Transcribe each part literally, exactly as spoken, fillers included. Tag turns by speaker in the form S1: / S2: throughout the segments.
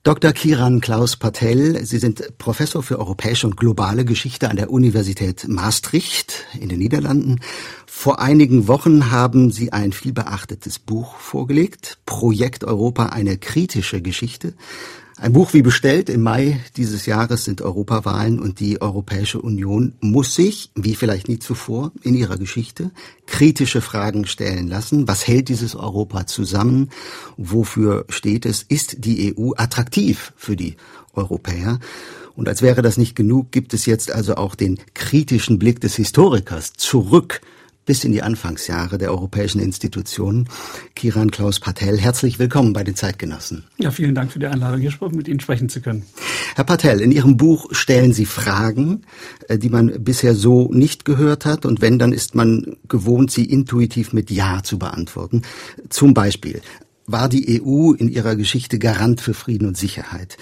S1: Doktor Kiran Klaus Patel, Sie sind Professor für europäische und globale Geschichte an der Universität Maastricht in den Niederlanden. Vor einigen Wochen haben Sie ein vielbeachtetes Buch vorgelegt, Projekt Europa, eine kritische Geschichte. Ein Buch wie bestellt. Im Mai dieses Jahres sind Europawahlen und die Europäische Union muss sich, wie vielleicht nie zuvor in ihrer Geschichte, kritische Fragen stellen lassen. Was hält dieses Europa zusammen? Wofür steht es? Ist die E U attraktiv für die Europäer? Und als wäre das nicht genug, gibt es jetzt also auch den kritischen Blick des Historikers zurück bis in die Anfangsjahre der europäischen Institutionen. Kiran Klaus Patel, herzlich willkommen bei den Zeitgenossen.
S2: Ja, vielen Dank für die Einladung, hier mit Ihnen sprechen zu können.
S1: Herr Patel, in Ihrem Buch stellen Sie Fragen, die man bisher so nicht gehört hat. Und wenn, dann ist man gewohnt, sie intuitiv mit Ja zu beantworten. Zum Beispiel, war die E U in ihrer Geschichte Garant für Frieden und Sicherheit?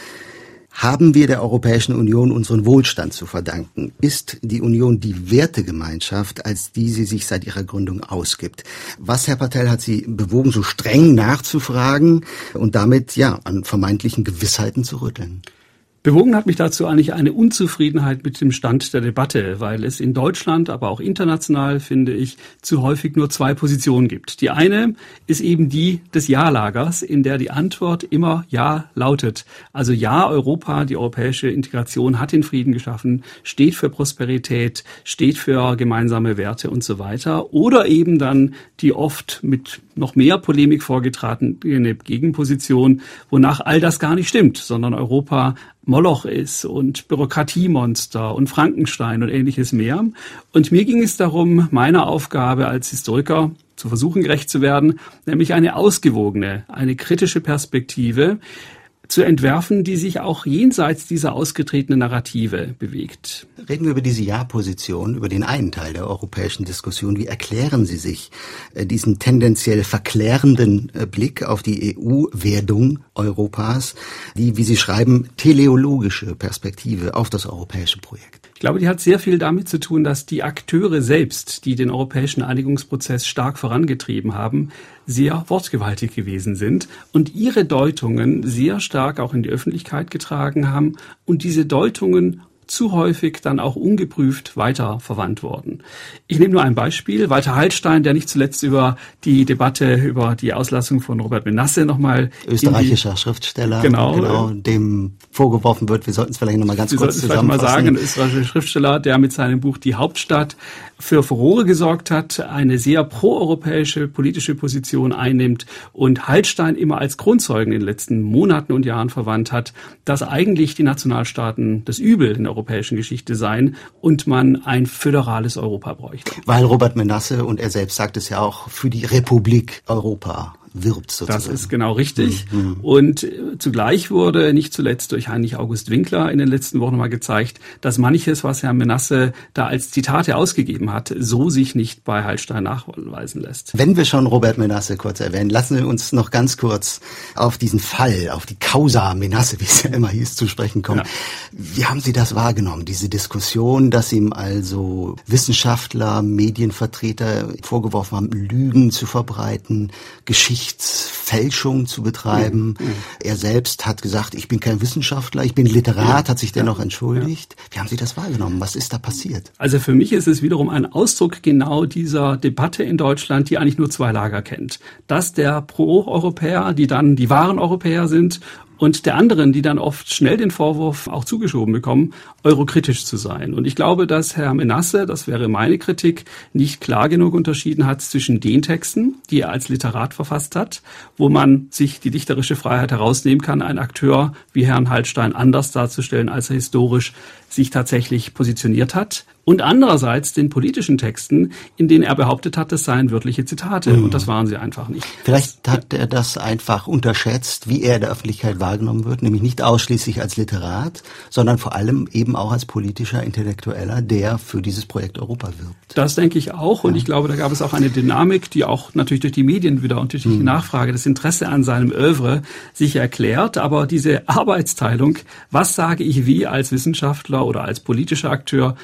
S1: Haben wir der Europäischen Union unseren Wohlstand zu verdanken? Ist die Union die Wertegemeinschaft, als die sie sich seit ihrer Gründung ausgibt? Was, Herr Patel, hat Sie bewogen, so streng nachzufragen und damit ja an vermeintlichen Gewissheiten zu rütteln?
S2: Bewogen hat mich dazu eigentlich eine Unzufriedenheit mit dem Stand der Debatte, weil es in Deutschland, aber auch international, finde ich, zu häufig nur zwei Positionen gibt. Die eine ist eben die des Ja-Lagers, in der die Antwort immer Ja lautet. Also ja, Europa, die europäische Integration hat den Frieden geschaffen, steht für Prosperität, steht für gemeinsame Werte und so weiter. Oder eben dann die oft mit noch mehr Polemik vorgetretene Gegenposition, wonach all das gar nicht stimmt, sondern Europa Moloch ist und Bürokratiemonster und Frankenstein und ähnliches mehr. Und mir ging es darum, meiner Aufgabe als Historiker zu versuchen, gerecht zu werden, nämlich eine ausgewogene, eine kritische Perspektive zu entwerfen, die sich auch jenseits dieser ausgetretenen Narrative bewegt.
S1: Reden wir über diese Ja-Position, über den einen Teil der europäischen Diskussion. Wie erklären Sie sich äh, diesen tendenziell verklärenden äh, Blick auf die E U-Werdung Europas, die, wie Sie schreiben, teleologische Perspektive auf das europäische Projekt?
S2: Ich glaube, die hat sehr viel damit zu tun, dass die Akteure selbst, die den europäischen Einigungsprozess stark vorangetrieben haben, sehr wortgewaltig gewesen sind und ihre Deutungen sehr stark auch in die Öffentlichkeit getragen haben und diese Deutungen zu häufig dann auch ungeprüft weiter verwandt worden. Ich nehme nur ein Beispiel. Walter Hallstein, der nicht zuletzt über die Debatte über die Auslassung von Robert Menasse nochmal...
S1: Österreichischer Schriftsteller,
S2: genau,
S1: genau, dem vorgeworfen wird, wir sollten es vielleicht nochmal ganz
S2: wir
S1: kurz zusammenfassen.
S2: Wir sollten es vielleicht mal sagen, ein österreichischer Schriftsteller, der mit seinem Buch Die Hauptstadt für Furore gesorgt hat, eine sehr proeuropäische politische Position einnimmt und Hallstein immer als Kronzeugen in den letzten Monaten und Jahren verwandt hat, dass eigentlich die Nationalstaaten das Übel in der europäischen Geschichte seien und man ein föderales Europa bräuchte.
S1: Weil Robert Menasse, und er selbst sagt es ja auch, für die Republik Europa wirbt sozusagen.
S2: Das ist genau richtig.
S1: Mhm.
S2: Und zugleich wurde nicht zuletzt durch Heinrich August Winkler in den letzten Wochen mal gezeigt, dass manches, was Herr Menasse da als Zitate ausgegeben hat, so sich nicht bei Hallstein nachweisen lässt.
S1: Wenn wir schon Robert Menasse kurz erwähnen, lassen wir uns noch ganz kurz auf diesen Fall, auf die Causa Menasse, wie es ja immer hieß, zu sprechen kommen. Ja. Wie haben Sie das wahrgenommen, diese Diskussion, dass ihm also Wissenschaftler, Medienvertreter vorgeworfen haben, Lügen zu verbreiten, Geschichten Fälschung zu betreiben. Mhm. Er selbst hat gesagt, ich bin kein Wissenschaftler, ich bin Literat, hat sich dennoch entschuldigt. Wie haben Sie das wahrgenommen? Was ist da passiert?
S2: Also für mich ist es wiederum ein Ausdruck genau dieser Debatte in Deutschland, die eigentlich nur zwei Lager kennt. Das der Pro-Europäer, die dann die wahren Europäer sind, und der anderen, die dann oft schnell den Vorwurf auch zugeschoben bekommen, eurokritisch zu sein. Und ich glaube, dass Herr Menasse, das wäre meine Kritik, nicht klar genug unterschieden hat zwischen den Texten, die er als Literat verfasst hat, wo man sich die dichterische Freiheit herausnehmen kann, einen Akteur wie Herrn Hallstein anders darzustellen, als er historisch sich tatsächlich positioniert hat. Und andererseits den politischen Texten, in denen er behauptet hat, das seien wörtliche Zitate. Mhm. Und das waren sie einfach nicht.
S1: Vielleicht hat er das einfach unterschätzt, wie er in der Öffentlichkeit wahrgenommen wird, nämlich nicht ausschließlich als Literat, sondern vor allem eben auch als politischer Intellektueller, der für dieses Projekt Europa wirbt.
S2: Das denke ich auch. Und ja. ich glaube, da gab es auch eine Dynamik, die auch natürlich durch die Medien wieder und durch die mhm. Nachfrage, das Interesse an seinem Œuvre sich erklärt. Aber diese Arbeitsteilung, was sage ich wie als Wissenschaftler oder als politischer Akteur, was sage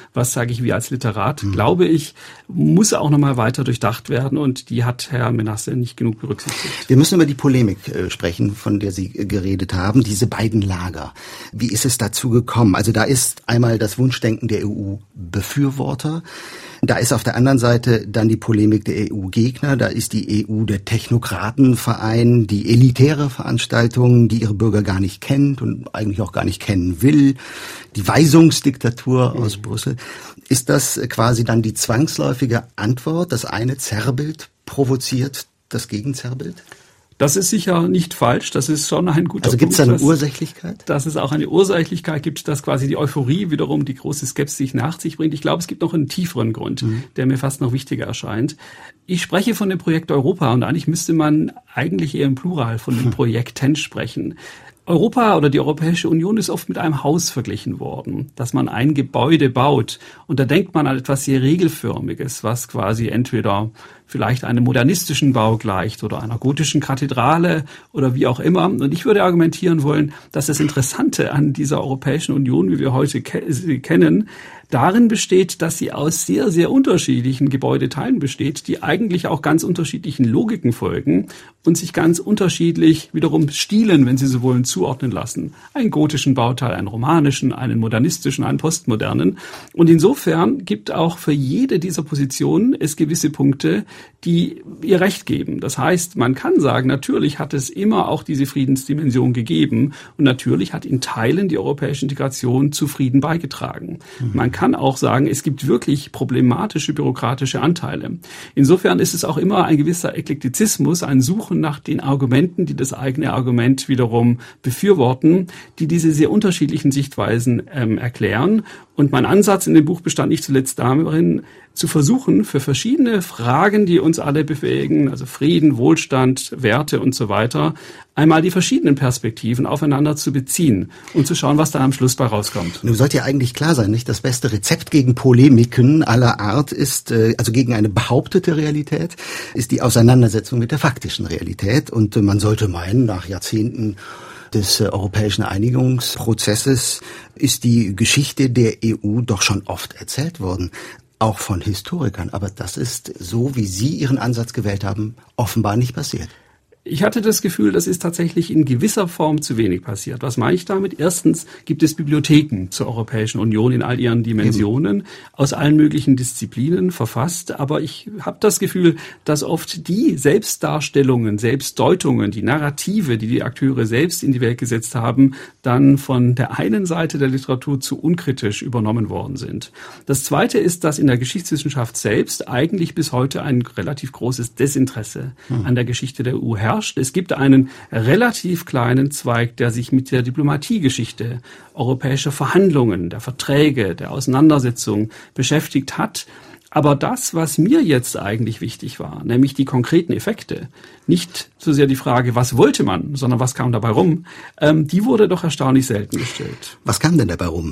S2: sage ich wie als Literat, mhm. glaube ich, muss auch nochmal weiter durchdacht werden und die hat Herr Menasse nicht genug berücksichtigt.
S1: Wir müssen über die Polemik äh, sprechen, von der Sie äh, geredet haben, diese beiden Lager. Wie ist es dazu gekommen? Also da ist einmal das Wunschdenken der E U-Befürworter, da ist auf der anderen Seite dann die Polemik der E U-Gegner, da ist die E U der Technokratenverein, die elitäre Veranstaltung, die ihre Bürger gar nicht kennt und eigentlich auch gar nicht kennen will, die Weisungsdiktatur aus mhm. Brüssel. Ist das quasi dann die zwangsläufige Antwort? Das eine Zerrbild provoziert das Gegenzerrbild?
S2: Das ist sicher nicht falsch, das ist schon ein guter Punkt.
S1: Also gibt es da eine
S2: dass,
S1: Ursächlichkeit?
S2: Dass es auch eine Ursächlichkeit gibt, dass quasi die Euphorie wiederum die große Skepsis nach sich bringt. Ich glaube, es gibt noch einen tieferen Grund, mhm. der mir fast noch wichtiger erscheint. Ich spreche von dem Projekt Europa und eigentlich müsste man eigentlich eher im Plural von den Projekten sprechen. Europa oder die Europäische Union ist oft mit einem Haus verglichen worden, dass man ein Gebäude baut. Und da denkt man an etwas sehr Regelförmiges, was quasi entweder vielleicht einem modernistischen Bau gleicht oder einer gotischen Kathedrale oder wie auch immer. Und ich würde argumentieren wollen, dass das Interessante an dieser Europäischen Union, wie wir heute ke- sie kennen, darin besteht, dass sie aus sehr, sehr unterschiedlichen Gebäudeteilen besteht, die eigentlich auch ganz unterschiedlichen Logiken folgen und sich ganz unterschiedlich wiederum Stilen, wenn Sie so wollen, zuordnen lassen. Einen gotischen Bauteil, einen romanischen, einen modernistischen, einen postmodernen. Und insofern gibt auch für jede dieser Positionen es gewisse Punkte, die ihr Recht geben. Das heißt, man kann sagen, natürlich hat es immer auch diese Friedensdimension gegeben und natürlich hat in Teilen die europäische Integration zu Frieden beigetragen. Mhm. Man kann auch sagen, es gibt wirklich problematische bürokratische Anteile. Insofern ist es auch immer ein gewisser Eklektizismus, ein Suchen nach den Argumenten, die das eigene Argument wiederum befürworten, die diese sehr unterschiedlichen Sichtweisen ähm, erklären. Und mein Ansatz in dem Buch bestand nicht zuletzt darin, zu versuchen, für verschiedene Fragen, die uns alle bewegen, also Frieden, Wohlstand, Werte und so weiter, einmal die verschiedenen Perspektiven aufeinander zu beziehen und zu schauen, was dann am Schluss bei rauskommt.
S1: Nun sollte ja eigentlich klar sein, nicht? Das beste Rezept gegen Polemiken aller Art ist, also gegen eine behauptete Realität, ist die Auseinandersetzung mit der faktischen Realität. Und man sollte meinen, nach Jahrzehnten des europäischen Einigungsprozesses ist die Geschichte der E U doch schon oft erzählt worden, auch von Historikern. Aber das ist, so wie Sie Ihren Ansatz gewählt haben, offenbar nicht passiert.
S2: Ich hatte das Gefühl, das ist tatsächlich in gewisser Form zu wenig passiert. Was meine ich damit? Erstens gibt es Bibliotheken zur Europäischen Union in all ihren Dimensionen, Eben. aus allen möglichen Disziplinen verfasst. Aber ich habe das Gefühl, dass oft die Selbstdarstellungen, Selbstdeutungen, die Narrative, die die Akteure selbst in die Welt gesetzt haben, dann von der einen Seite der Literatur zu unkritisch übernommen worden sind. Das Zweite ist, dass in der Geschichtswissenschaft selbst eigentlich bis heute ein relativ großes Desinteresse hm. an der Geschichte der E U herrscht. Es gibt einen relativ kleinen Zweig, der sich mit der Diplomatiegeschichte europäischer Verhandlungen, der Verträge, der Auseinandersetzung beschäftigt hat. Aber das, was mir jetzt eigentlich wichtig war, nämlich die konkreten Effekte, nicht so sehr die Frage, was wollte man, sondern was kam dabei rum, ähm, die wurde doch erstaunlich selten gestellt.
S1: Was kam denn dabei rum?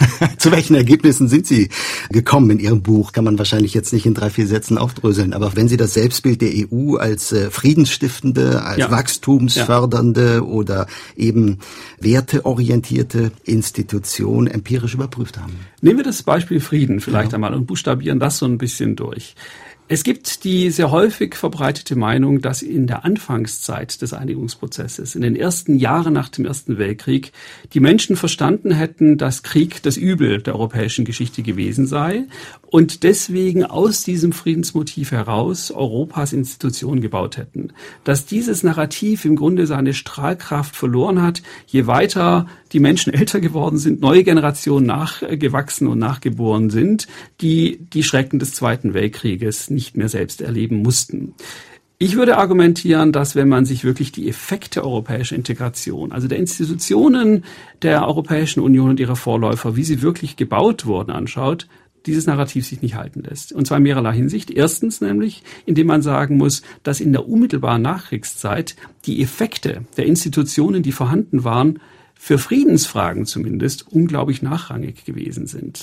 S1: Zu welchen Ergebnissen sind Sie gekommen in Ihrem Buch? Kann man wahrscheinlich jetzt nicht in drei, vier Sätzen aufdröseln. Aber wenn Sie das Selbstbild der E U als äh, friedensstiftende, als ja. wachstumsfördernde ja. oder eben werteorientierte Institution empirisch überprüft haben.
S2: Nehmen wir das Beispiel Frieden vielleicht ja. einmal und buchstabieren das so ein bisschen durch. Es gibt die sehr häufig verbreitete Meinung, dass in der Anfangszeit des Einigungsprozesses, in den ersten Jahren nach dem Ersten Weltkrieg, die Menschen verstanden hätten, dass Krieg das Übel der europäischen Geschichte gewesen sei und deswegen aus diesem Friedensmotiv heraus Europas Institutionen gebaut hätten. Dass dieses Narrativ im Grunde seine Strahlkraft verloren hat, je weiter die Menschen älter geworden sind, neue Generationen nachgewachsen und nachgeboren sind, die die Schrecken des Zweiten Weltkrieges nicht mehr selbst erleben mussten. Ich würde argumentieren, dass wenn man sich wirklich die Effekte europäischer Integration, also der Institutionen der Europäischen Union und ihrer Vorläufer, wie sie wirklich gebaut wurden, anschaut, dieses Narrativ sich nicht halten lässt. Und zwar in mehrerlei Hinsicht. Erstens nämlich, indem man sagen muss, dass in der unmittelbaren Nachkriegszeit die Effekte der Institutionen, die vorhanden waren, für Friedensfragen zumindest unglaublich nachrangig gewesen sind.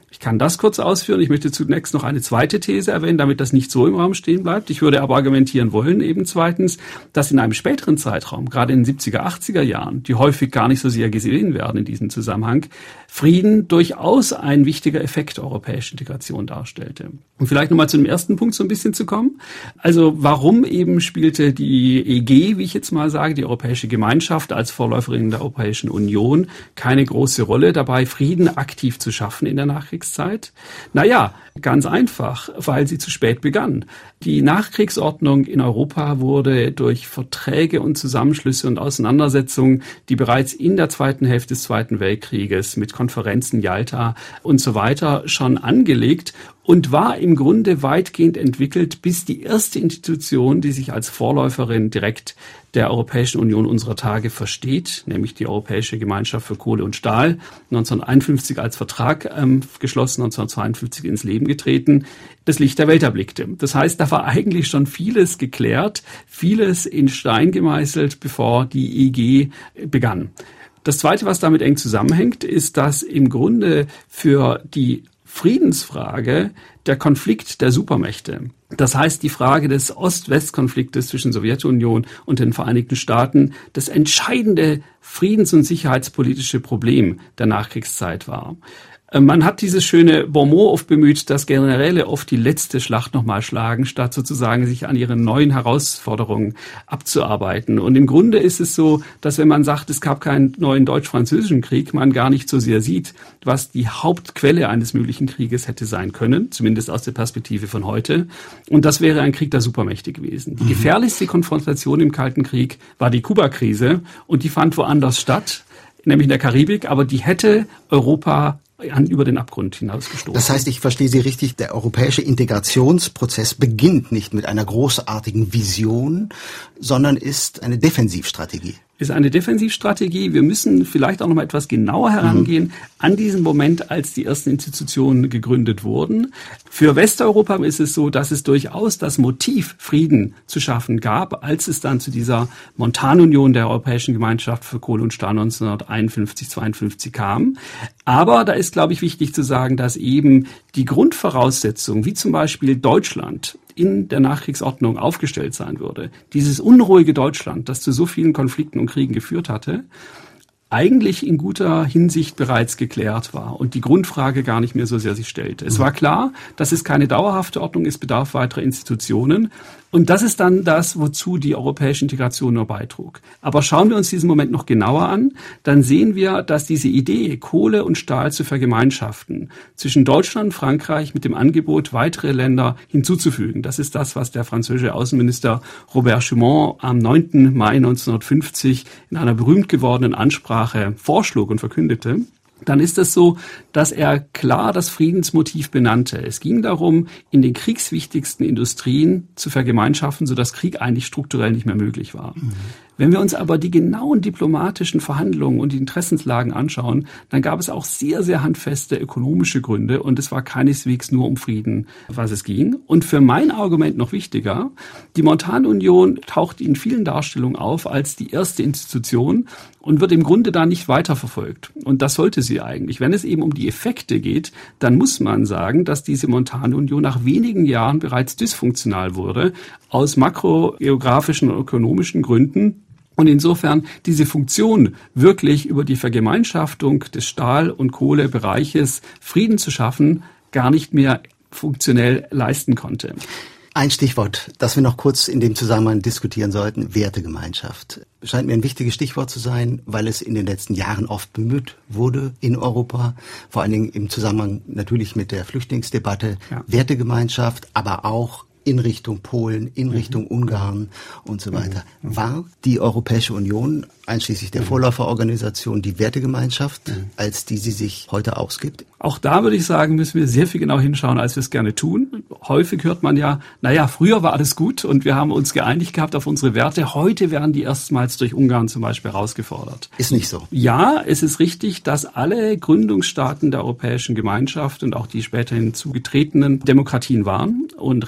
S2: Ich kann das kurz ausführen. Ich möchte zunächst noch eine zweite These erwähnen, damit das nicht so im Raum stehen bleibt. Ich würde aber argumentieren wollen, eben zweitens, dass in einem späteren Zeitraum, gerade in den siebziger, achtziger Jahren, die häufig gar nicht so sehr gesehen werden in diesem Zusammenhang, Frieden durchaus ein wichtiger Effekt europäischer Integration darstellte. Und vielleicht nochmal zu dem ersten Punkt so ein bisschen zu kommen. Also warum eben spielte die E G, wie ich jetzt mal sage, die Europäische Gemeinschaft als Vorläuferin der Europäischen Union, keine große Rolle dabei, Frieden aktiv zu schaffen in der Nachkriegszeit? Naja, ganz einfach, weil sie zu spät begann. Die Nachkriegsordnung in Europa wurde durch Verträge und Zusammenschlüsse und Auseinandersetzungen, die bereits in der zweiten Hälfte des Zweiten Weltkrieges mit Konferenzen, Jalta und so weiter schon angelegt und war im Grunde weitgehend entwickelt, bis die erste Institution, die sich als Vorläuferin direkt der Europäischen Union unserer Tage versteht, nämlich die Europäische Gemeinschaft für Kohle und Stahl, neunzehnhunderteinundfünfzig als Vertrag ähm, geschlossen, neunzehnhundertzweiundfünfzig ins Leben getreten, das Licht der Welt erblickte. Das heißt, da war eigentlich schon vieles geklärt, vieles in Stein gemeißelt, bevor die E G begann. Das Zweite, was damit eng zusammenhängt, ist, dass im Grunde für die Friedensfrage der Konflikt der Supermächte, das heißt die Frage des Ost-West-Konfliktes zwischen Sowjetunion und den Vereinigten Staaten, das entscheidende friedens- und sicherheitspolitische Problem der Nachkriegszeit war. Man hat dieses schöne Bonmot oft bemüht, dass Generäle oft die letzte Schlacht nochmal schlagen, statt sozusagen sich an ihren neuen Herausforderungen abzuarbeiten. Und im Grunde ist es so, dass wenn man sagt, es gab keinen neuen deutsch-französischen Krieg, man gar nicht so sehr sieht, was die Hauptquelle eines möglichen Krieges hätte sein können, zumindest aus der Perspektive von heute. Und das wäre ein Krieg der Supermächte gewesen. Die gefährlichste Konfrontation im Kalten Krieg war die Kuba-Krise und die fand woanders statt, nämlich in der Karibik, aber die hätte Europa an über den Abgrund hinausgestoßen.
S1: Das heißt, ich verstehe Sie richtig, der europäische Integrationsprozess beginnt nicht mit einer großartigen Vision, sondern ist eine Defensivstrategie.
S2: Ist eine Defensivstrategie. Wir müssen vielleicht auch noch mal etwas genauer herangehen mhm. an diesen Moment, als die ersten Institutionen gegründet wurden. Für Westeuropa ist es so, dass es durchaus das Motiv, Frieden zu schaffen gab, als es dann zu dieser Montanunion der Europäischen Gemeinschaft für Kohle und Stahl neunzehnhunderteinundfünfzig, zweiundfünfzig kam. Aber da ist, glaube ich, wichtig zu sagen, dass eben die Grundvoraussetzungen, wie zum Beispiel Deutschland, in der Nachkriegsordnung aufgestellt sein würde. Dieses unruhige Deutschland, das zu so vielen Konflikten und Kriegen geführt hatte, eigentlich in guter Hinsicht bereits geklärt war und die Grundfrage gar nicht mehr so sehr sich stellte. Es war klar, dass es keine dauerhafte Ordnung ist, bedarf weiterer Institutionen. Und das ist dann das, wozu die europäische Integration nur beitrug. Aber schauen wir uns diesen Moment noch genauer an, dann sehen wir, dass diese Idee, Kohle und Stahl zu vergemeinschaften, zwischen Deutschland und Frankreich mit dem Angebot, weitere Länder hinzuzufügen. Das ist das, was der französische Außenminister Robert Schuman am neunten Mai neunzehnhundertfünfzig in einer berühmt gewordenen Ansprache vorschlug und verkündete. Dann ist es so, dass er klar das Friedensmotiv benannte. Es ging darum, in den kriegswichtigsten Industrien zu vergemeinschaften, sodass Krieg eigentlich strukturell nicht mehr möglich war. Mhm. Wenn wir uns aber die genauen diplomatischen Verhandlungen und die Interessenslagen anschauen, dann gab es auch sehr, sehr handfeste ökonomische Gründe und es war keineswegs nur um Frieden, was es ging. Und für mein Argument noch wichtiger, die Montanunion taucht in vielen Darstellungen auf als die erste Institution und wird im Grunde da nicht weiterverfolgt. Und das sollte sie eigentlich. Wenn es eben um die Effekte geht, dann muss man sagen, dass diese Montanunion nach wenigen Jahren bereits dysfunktional wurde, aus makrogeografischen und ökonomischen Gründen. Und insofern diese Funktion, wirklich über die Vergemeinschaftung des Stahl- und Kohlebereiches Frieden zu schaffen, gar nicht mehr funktionell leisten konnte.
S1: Ein Stichwort, das wir noch kurz in dem Zusammenhang diskutieren sollten, Wertegemeinschaft. Scheint mir ein wichtiges Stichwort zu sein, weil es in den letzten Jahren oft bemüht wurde in Europa, vor allen Dingen im Zusammenhang natürlich mit der Flüchtlingsdebatte, ja. Wertegemeinschaft, aber auch in Richtung Polen, in Richtung mhm. Ungarn und so weiter. Mhm. War die Europäische Union, einschließlich der mhm. Vorläuferorganisation, die Wertegemeinschaft, mhm. als die sie sich heute ausgibt?
S2: Auch da würde ich sagen, müssen wir sehr viel genau hinschauen, als wir es gerne tun. Häufig hört man ja, naja, früher war alles gut und wir haben uns geeinigt gehabt auf unsere Werte. Heute werden die erstmals durch Ungarn zum Beispiel herausgefordert.
S1: Ist nicht so.
S2: Ja, es ist richtig, dass alle Gründungsstaaten der Europäischen Gemeinschaft und auch die später hinzugetretenen Demokratien waren und Rechtsstaaten.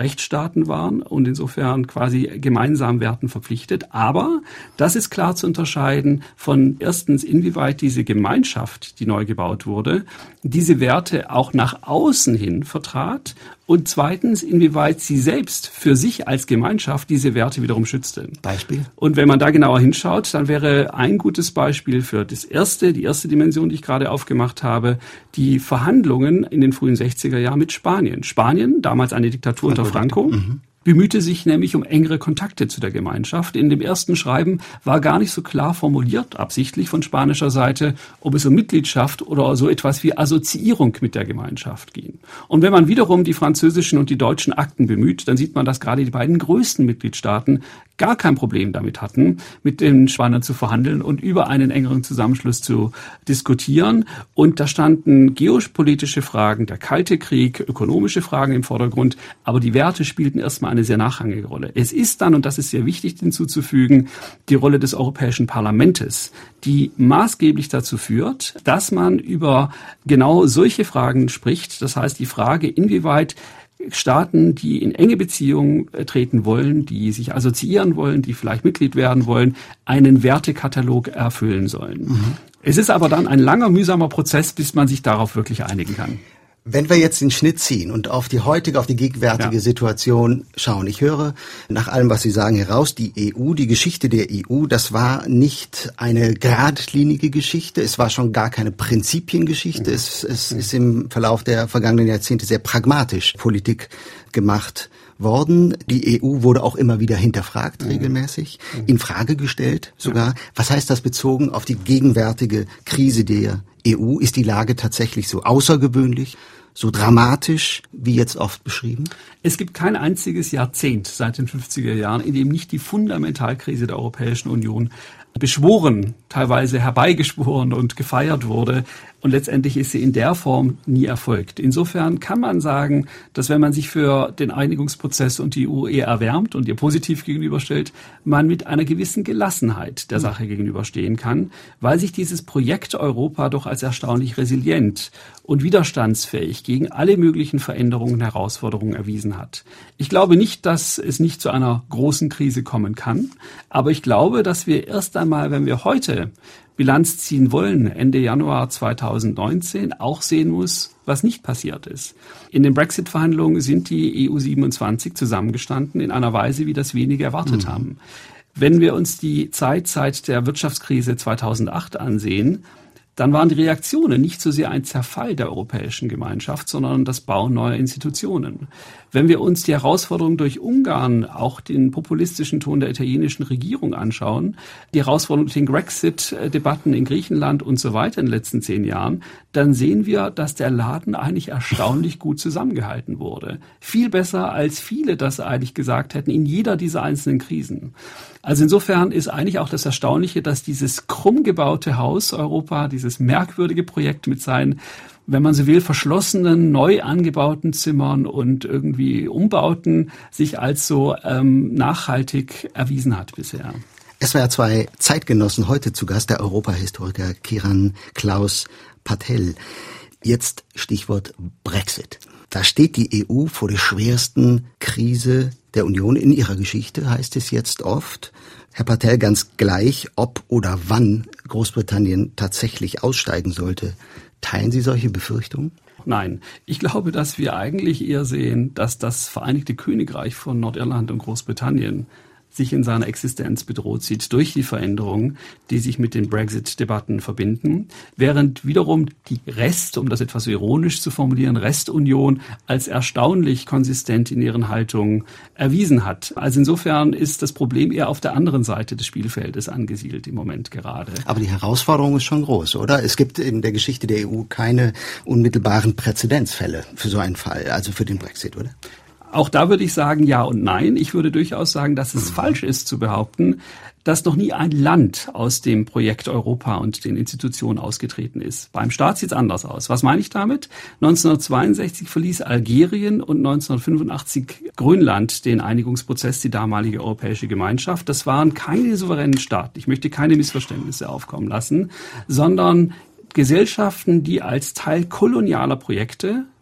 S2: Mitgliedstaaten waren und insofern quasi gemeinsamen Werten verpflichtet. Aber das ist klar zu unterscheiden von erstens, inwieweit diese Gemeinschaft, die neu gebaut wurde, diese Werte auch nach außen hin vertrat und zweitens, inwieweit sie selbst für sich als Gemeinschaft diese Werte wiederum schützte.
S1: Beispiel?
S2: Und wenn man da genauer hinschaut, dann wäre ein gutes Beispiel für das erste, die erste Dimension, die ich gerade aufgemacht habe, die Verhandlungen in den frühen sechziger Jahren mit Spanien. Spanien, damals eine Diktatur unter Franco, mhm. bemühte sich nämlich um engere Kontakte zu der Gemeinschaft. In dem ersten Schreiben war gar nicht so klar formuliert, absichtlich von spanischer Seite, ob es um Mitgliedschaft oder so etwas wie Assoziierung mit der Gemeinschaft ging. Und wenn man wiederum die französischen und die deutschen Akten bemüht, dann sieht man, dass gerade die beiden größten Mitgliedstaaten gar kein Problem damit hatten, mit den Spaniern zu verhandeln und über einen engeren Zusammenschluss zu diskutieren. Und da standen geopolitische Fragen, der Kalte Krieg, ökonomische Fragen im Vordergrund, aber die Werte spielten erstmal eine sehr nachrangige Rolle. Es ist dann, und das ist sehr wichtig hinzuzufügen, die Rolle des Europäischen Parlamentes, die maßgeblich dazu führt, dass man über genau solche Fragen spricht. Das heißt, die Frage, inwieweit Staaten, die in enge Beziehungen treten wollen, die sich assoziieren wollen, die vielleicht Mitglied werden wollen, einen Wertekatalog erfüllen sollen. Mhm. Es ist aber dann ein langer, mühsamer Prozess, bis man sich darauf wirklich einigen kann.
S1: Wenn wir jetzt den Schnitt ziehen und auf die heutige, auf die gegenwärtige ja. Situation schauen, ich höre nach allem, was Sie sagen, heraus, die E U, die Geschichte der E U, das war nicht eine geradlinige Geschichte, es war schon gar keine Prinzipiengeschichte, mhm. es, es mhm. ist im Verlauf der vergangenen Jahrzehnte sehr pragmatisch Politik gemacht worden. Die E U wurde auch immer wieder hinterfragt, mhm. regelmäßig, mhm. in Frage gestellt sogar. Ja. Was heißt das bezogen auf die gegenwärtige Krise der E U? Ist die Lage tatsächlich so außergewöhnlich, so dramatisch, wie jetzt oft beschrieben?
S2: Es gibt kein einziges Jahrzehnt seit den fünfziger Jahren, in dem nicht die Fundamentalkrise der Europäischen Union beschworen, teilweise herbeigeschworen und gefeiert wurde. Und letztendlich ist sie in der Form nie erfolgt. Insofern kann man sagen, dass wenn man sich für den Einigungsprozess und die E U eher erwärmt und ihr positiv gegenüberstellt, man mit einer gewissen Gelassenheit der Sache gegenüberstehen kann, weil sich dieses Projekt Europa doch als erstaunlich resilient und widerstandsfähig gegen alle möglichen Veränderungen und Herausforderungen erwiesen hat. Ich glaube nicht, dass es nicht zu einer großen Krise kommen kann, aber ich glaube, dass wir erst einmal, wenn wir heute Bilanz ziehen wollen, Ende Januar zweitausendneunzehn, auch sehen muss, was nicht passiert ist. In den Brexit-Verhandlungen sind die E U siebenundzwanzig zusammengestanden in einer Weise, wie das wenige erwartet mhm. haben. Wenn wir uns die Zeit seit der Wirtschaftskrise zweitausendacht ansehen, dann waren die Reaktionen nicht so sehr ein Zerfall der Europäischen Gemeinschaft, sondern das Bauen neuer Institutionen. Wenn wir uns die Herausforderungen durch Ungarn, auch den populistischen Ton der italienischen Regierung anschauen, die Herausforderungen durch den Brexit-Debatten in Griechenland und so weiter in den letzten zehn Jahren, dann sehen wir, dass der Laden eigentlich erstaunlich gut zusammengehalten wurde. Viel besser, als viele das eigentlich gesagt hätten, in jeder dieser einzelnen Krisen. Also insofern ist eigentlich auch das Erstaunliche, dass dieses krumm gebaute Haus Europa, dieses merkwürdige Projekt mit seinen, wenn man so will, verschlossenen, neu angebauten Zimmern und irgendwie Umbauten sich als so ähm, nachhaltig erwiesen hat bisher.
S1: Es war ja zwei Zeitgenossen heute zu Gast, der Europahistoriker Kiran Klaus Patel. Jetzt Stichwort Brexit. Da steht die E U vor der schwersten Krise der Union in ihrer Geschichte, heißt es jetzt oft. Herr Patel, ganz gleich, ob oder wann Großbritannien tatsächlich aussteigen sollte. Teilen Sie solche Befürchtungen?
S2: Nein, ich glaube, dass wir eigentlich eher sehen, dass das Vereinigte Königreich von Nordirland und Großbritannien sich in seiner Existenz bedroht sieht durch die Veränderungen, die sich mit den Brexit-Debatten verbinden, während wiederum die Rest, um das etwas so ironisch zu formulieren, Restunion als erstaunlich konsistent in ihren Haltungen erwiesen hat. Also insofern ist das Problem eher auf der anderen Seite des Spielfeldes angesiedelt im Moment gerade.
S1: Aber die Herausforderung ist schon groß, oder? Es gibt in der Geschichte der E U keine unmittelbaren Präzedenzfälle für so einen Fall, also für den Brexit, oder?
S2: Auch da würde ich sagen, ja und nein. Ich würde durchaus sagen, dass es mhm. falsch ist zu behaupten, dass noch nie ein Land aus dem Projekt Europa und den Institutionen ausgetreten ist. Beim Staat sieht es anders aus. Was meine ich damit? neunzehnhundertzweiundsechzig verließ Algerien und neunzehnhundertfünfundachtzig Grönland den Einigungsprozess, die damalige Europäische Gemeinschaft. Das waren keine souveränen Staaten. Ich möchte keine Missverständnisse aufkommen lassen, sondern Gesellschaften, die als Teil kolonialer Projekte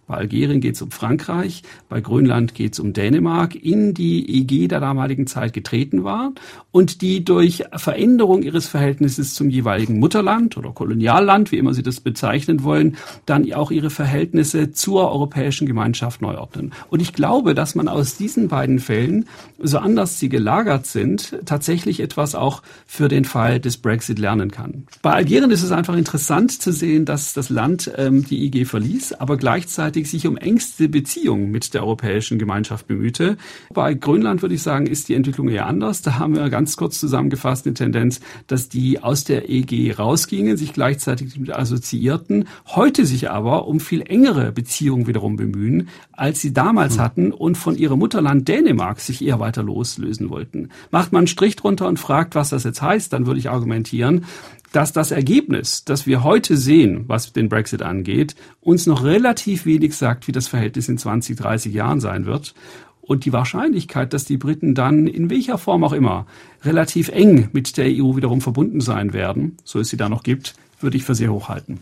S2: Bei Algerien geht es um Frankreich, bei Grönland geht es um Dänemark, in die E G der damaligen Zeit getreten war und die durch Veränderung ihres Verhältnisses zum jeweiligen Mutterland oder Kolonialland, wie immer Sie das bezeichnen wollen, dann auch ihre Verhältnisse zur europäischen Gemeinschaft neu ordnen. Und ich glaube, dass man aus diesen beiden Fällen, so anders sie gelagert sind, tatsächlich etwas auch für den Fall des Brexit lernen kann. Bei Algerien ist es einfach interessant zu sehen, dass das Land ähm, die E G verließ, aber gleichzeitig sich um engste Beziehungen mit der europäischen Gemeinschaft bemühte. Bei Grönland würde ich sagen, ist die Entwicklung eher anders. Da haben wir ganz kurz zusammengefasst eine Tendenz, dass die aus der E G rausgingen, sich gleichzeitig mit assoziierten, heute sich aber um viel engere Beziehungen wiederum bemühen, als sie damals hatten und von ihrem Mutterland Dänemark sich eher weiter loslösen wollten. Macht man einen Strich drunter und fragt, was das jetzt heißt, dann würde ich argumentieren, dass das Ergebnis, das wir heute sehen, was den Brexit angeht, uns noch relativ wenig sagt, wie das Verhältnis in zwanzig, dreißig Jahren sein wird. Und die Wahrscheinlichkeit, dass die Briten dann, in welcher Form auch immer, relativ eng mit der E U wiederum verbunden sein werden, so es sie da noch gibt, würde ich für sehr hoch halten.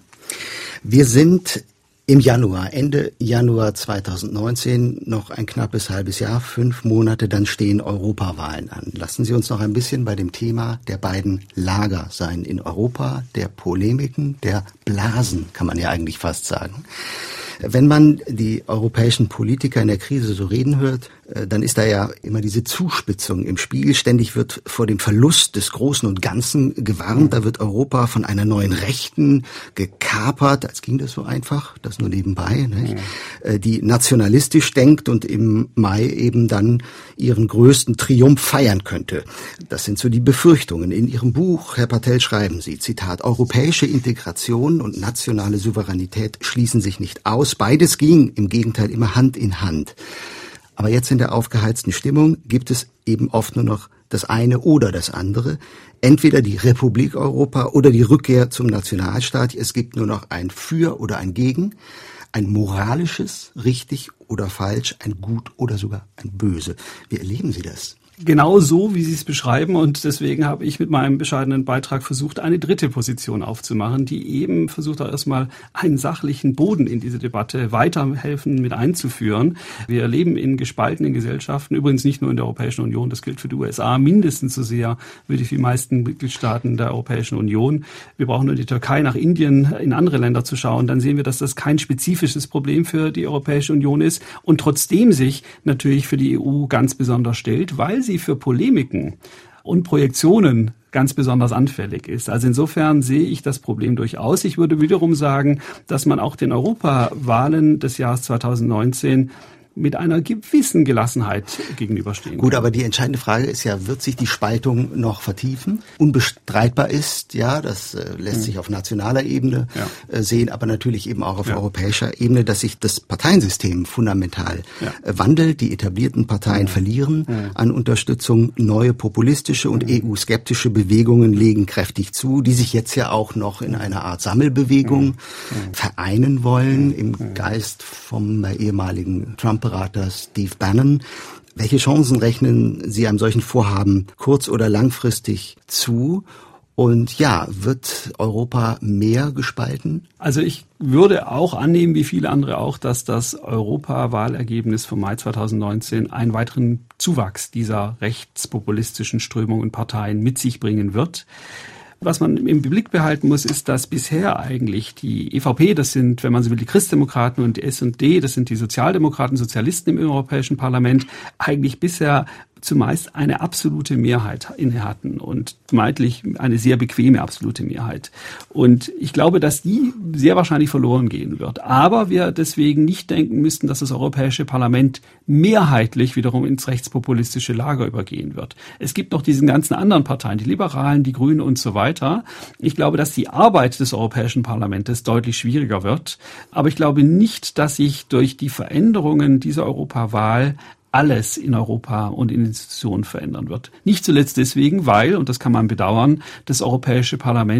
S1: Wir sind im Januar, Ende Januar zweitausendneunzehn, noch ein knappes halbes Jahr, fünf Monate, dann stehen Europawahlen an. Lassen Sie uns noch ein bisschen bei dem Thema der beiden Lager sein in Europa, der Polemiken, der Blasen, kann man ja eigentlich fast sagen. Wenn man die europäischen Politiker in der Krise so reden hört, dann ist da ja immer diese Zuspitzung im Spiel. Ständig wird vor dem Verlust des Großen und Ganzen gewarnt. Da wird Europa von einer neuen Rechten gekapert. Als ging das so einfach, das nur nebenbei, nicht? Ja. Die nationalistisch denkt und im Mai eben dann ihren größten Triumph feiern könnte. Das sind so die Befürchtungen. In Ihrem Buch, Herr Patel, schreiben Sie, Zitat, europäische Integration und nationale Souveränität schließen sich nicht aus. Beides ging im Gegenteil immer Hand in Hand. Aber jetzt in der aufgeheizten Stimmung gibt es eben oft nur noch das eine oder das andere. Entweder die Republik Europa oder die Rückkehr zum Nationalstaat. Es gibt nur noch ein Für oder ein Gegen, ein moralisches, richtig oder falsch, ein Gut oder sogar ein Böse. Wie erleben Sie das?
S2: Genau so, wie Sie es beschreiben, und deswegen habe ich mit meinem bescheidenen Beitrag versucht, eine dritte Position aufzumachen, die eben versucht hat, erstmal einen sachlichen Boden in diese Debatte weiterhelfen mit einzuführen. Wir leben in gespaltenen Gesellschaften, übrigens nicht nur in der Europäischen Union, das gilt für die U S A mindestens so sehr wie die meisten Mitgliedstaaten der Europäischen Union. Wir brauchen nur die Türkei nach Indien, in andere Länder zu schauen, dann sehen wir, dass das kein spezifisches Problem für die Europäische Union ist und trotzdem sich natürlich für die E U ganz besonders stellt, weil sie für Polemiken und Projektionen ganz besonders anfällig ist. Also insofern sehe ich das Problem durchaus. Ich würde wiederum sagen, dass man auch den Europawahlen des Jahres zweitausendneunzehn mit einer gewissen Gelassenheit gegenüberstehen.
S1: Gut, aber die entscheidende Frage ist ja, wird sich die Spaltung noch vertiefen? Unbestreitbar ist, ja, das äh, lässt mhm. sich auf nationaler Ebene ja. äh, sehen, aber natürlich eben auch auf ja. europäischer Ebene, dass sich das Parteiensystem fundamental ja. äh, wandelt. Die etablierten Parteien mhm. verlieren mhm. an Unterstützung. Neue populistische und mhm. E U-skeptische Bewegungen legen kräftig zu, die sich jetzt ja auch noch in einer Art Sammelbewegung mhm. vereinen wollen, im mhm. Geist vom äh, ehemaligen Trump Berater Steve Bannon. Welche Chancen rechnen Sie einem solchen Vorhaben kurz- oder langfristig zu? Und ja, wird Europa mehr gespalten?
S2: Also ich würde auch annehmen, wie viele andere auch, dass das Europawahlergebnis vom Mai zweitausendneunzehn einen weiteren Zuwachs dieser rechtspopulistischen Strömungen und Parteien mit sich bringen wird. Was man im Blick behalten muss, ist, dass bisher eigentlich die E V P, das sind, wenn man so will, die Christdemokraten, und die S und D, das sind die Sozialdemokraten, Sozialisten im Europäischen Parlament, eigentlich bisher zumeist eine absolute Mehrheit inne hatten und meintlich eine sehr bequeme absolute Mehrheit. Und ich glaube, dass die sehr wahrscheinlich verloren gehen wird. Aber wir deswegen nicht denken müssten, dass das Europäische Parlament mehrheitlich wiederum ins rechtspopulistische Lager übergehen wird. Es gibt noch diesen ganzen anderen Parteien, die Liberalen, die Grünen und so weiter. Ich glaube, dass die Arbeit des Europäischen Parlaments deutlich schwieriger wird. Aber ich glaube nicht, dass sich durch die Veränderungen dieser Europawahl alles in Europa und in Institutionen verändern wird. Nicht zuletzt deswegen, weil, und das kann man bedauern, das Europäische Parlament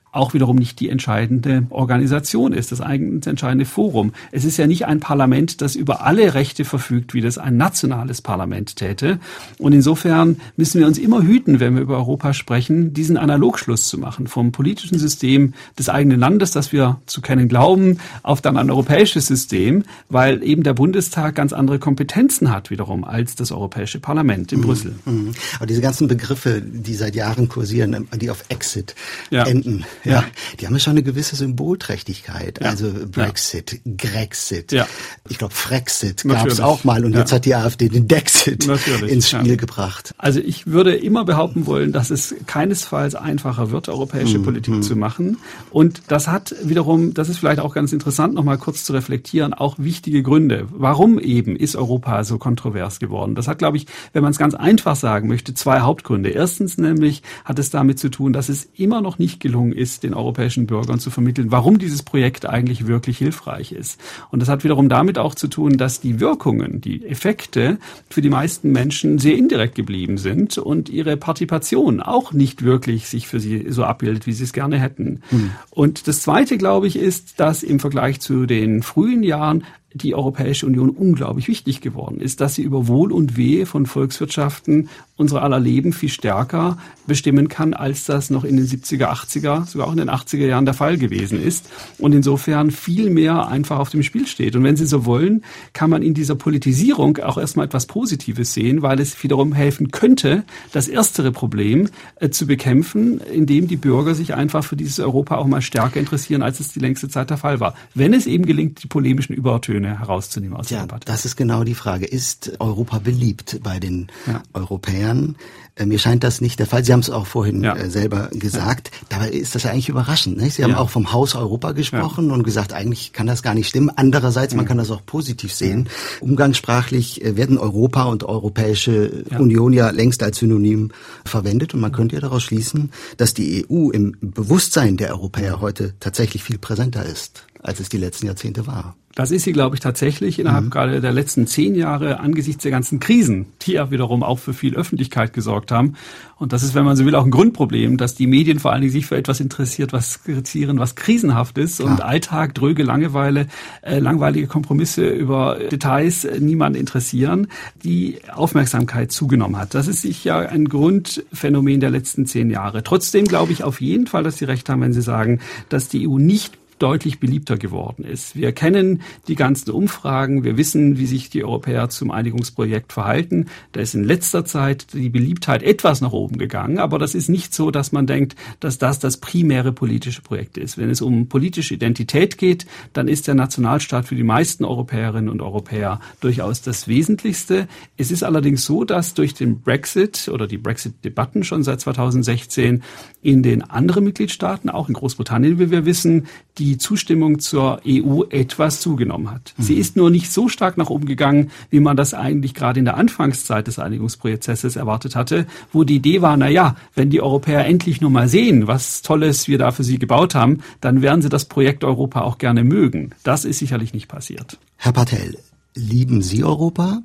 S2: auch wiederum nicht die entscheidende Organisation ist, das eigentlich entscheidende Forum. Es ist ja nicht ein Parlament, das über alle Rechte verfügt, wie das ein nationales Parlament täte. Und insofern müssen wir uns immer hüten, wenn wir über Europa sprechen, diesen Analogschluss zu machen vom politischen System des eigenen Landes, das wir zu kennen glauben, auf dann ein europäisches System, weil eben der Bundestag ganz andere Kompetenzen hat wiederum als das Europäische Parlament in mhm. Brüssel.
S1: Mhm. Aber diese ganzen Begriffe, die seit Jahren kursieren, die auf Exit ja. enden, Ja, ja, die haben ja schon eine gewisse Symbolträchtigkeit. Ja. Also Brexit, ja. Grexit. Ja. Ich glaube, Frexit gab es auch mal und ja. jetzt hat die AfD den Dexit Natürlich. ins Spiel ja. gebracht.
S2: Also ich würde immer behaupten wollen, dass es keinesfalls einfacher wird, europäische mhm. Politik mhm. zu machen. Und das hat wiederum, das ist vielleicht auch ganz interessant, noch mal kurz zu reflektieren, auch wichtige Gründe. Warum eben ist Europa so kontrovers geworden? Das hat, glaube ich, wenn man es ganz einfach sagen möchte, zwei Hauptgründe. Erstens nämlich hat es damit zu tun, dass es immer noch nicht gelungen ist, den europäischen Bürgern zu vermitteln, warum dieses Projekt eigentlich wirklich hilfreich ist. Und das hat wiederum damit auch zu tun, dass die Wirkungen, die Effekte für die meisten Menschen sehr indirekt geblieben sind und ihre Partizipation auch nicht wirklich sich für sie so abbildet, wie sie es gerne hätten. Mhm. Und das Zweite, glaube ich, ist, dass im Vergleich zu den frühen Jahren die Europäische Union unglaublich wichtig geworden ist, dass sie über Wohl und Wehe von Volkswirtschaften unser aller Leben viel stärker bestimmen kann, als das noch in den siebziger, achtziger, sogar auch in den achtziger Jahren der Fall gewesen ist und insofern viel mehr einfach auf dem Spiel steht. Und wenn Sie so wollen, kann man in dieser Politisierung auch erstmal etwas Positives sehen, weil es wiederum helfen könnte, das erstere Problem äh, zu bekämpfen, indem die Bürger sich einfach für dieses Europa auch mal stärker interessieren, als es die längste Zeit der Fall war. Wenn es eben gelingt, die polemischen Übertöne herauszunehmen aus
S1: ja,
S2: der Debatte.
S1: Das ist genau die Frage. Ist Europa beliebt bei den ja. Europäern? Äh, mir scheint das nicht der Fall. Sie haben es auch vorhin ja. äh, selber gesagt. Ja. Dabei ist das ja eigentlich überraschend. Nicht? Sie haben ja. auch vom Haus Europa gesprochen ja. und gesagt, eigentlich kann das gar nicht stimmen. Andererseits, man kann das auch positiv sehen. Umgangssprachlich äh, werden Europa und Europäische ja. Union ja längst als Synonym verwendet. Und man könnte ja daraus schließen, dass die E U im Bewusstsein der Europäer heute tatsächlich viel präsenter ist, als es die letzten Jahrzehnte war.
S2: Das ist sie, glaube ich, tatsächlich innerhalb mhm. gerade der letzten zehn Jahre angesichts der ganzen Krisen, die ja wiederum auch für viel Öffentlichkeit gesorgt haben. Und das ist, wenn man so will, auch ein Grundproblem, dass die Medien vor allen Dingen sich für etwas interessiert, was skizzieren, was krisenhaft ist. Klar. Und Alltag, dröge Langeweile, äh, langweilige Kompromisse über Details äh, niemand interessieren, die Aufmerksamkeit zugenommen hat. Das ist sicher ein Grundphänomen der letzten zehn Jahre. Trotzdem glaube ich auf jeden Fall, dass Sie recht haben, wenn Sie sagen, dass die E U nicht deutlich beliebter geworden ist. Wir kennen die ganzen Umfragen, wir wissen, wie sich die Europäer zum Einigungsprojekt verhalten. Da ist in letzter Zeit die Beliebtheit etwas nach oben gegangen, aber das ist nicht so, dass man denkt, dass das das primäre politische Projekt ist. Wenn es um politische Identität geht, dann ist der Nationalstaat für die meisten Europäerinnen und Europäer durchaus das Wesentlichste. Es ist allerdings so, dass durch den Brexit oder die Brexit-Debatten schon seit zweitausendsechzehn in den anderen Mitgliedstaaten, auch in Großbritannien, wie wir wissen, die Zustimmung zur E U etwas zugenommen hat. Mhm. Sie ist nur nicht so stark nach oben gegangen, wie man das eigentlich gerade in der Anfangszeit des Einigungsprozesses erwartet hatte, wo die Idee war, na ja, wenn die Europäer endlich nur mal sehen, was Tolles wir da für sie gebaut haben, dann werden sie das Projekt Europa auch gerne mögen. Das ist sicherlich nicht passiert.
S1: Herr Patel, lieben Sie Europa?